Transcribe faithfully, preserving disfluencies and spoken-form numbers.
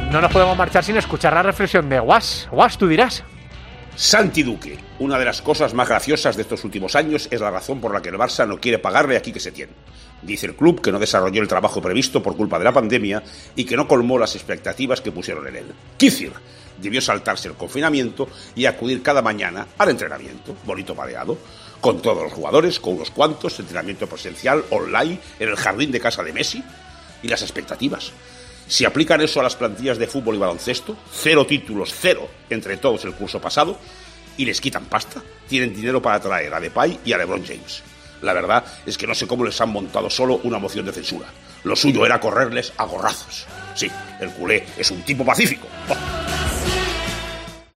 no nos podemos marchar sin escuchar la reflexión de Guas. Guas, tú dirás. Santi Duque, una de las cosas más graciosas de estos últimos años es la razón por la que el Barça no quiere pagarle a Quique Setién. Dice el club que no desarrolló el trabajo previsto por culpa de la pandemia y que no colmó las expectativas que pusieron en él. Kicir debió saltarse el confinamiento y acudir cada mañana al entrenamiento, bonito pareado, con todos los jugadores, con unos cuantos, entrenamiento presencial, online, en el jardín de casa de Messi. Y las expectativas. Si aplican eso a las plantillas de fútbol y baloncesto, cero títulos, cero entre todos el curso pasado, y les quitan pasta, tienen dinero para traer a Depay y a LeBron James. La verdad es que no sé cómo les han montado solo una moción de censura. Lo suyo era correrles a gorrazos. Sí, el culé es un tipo pacífico. ¡Oh!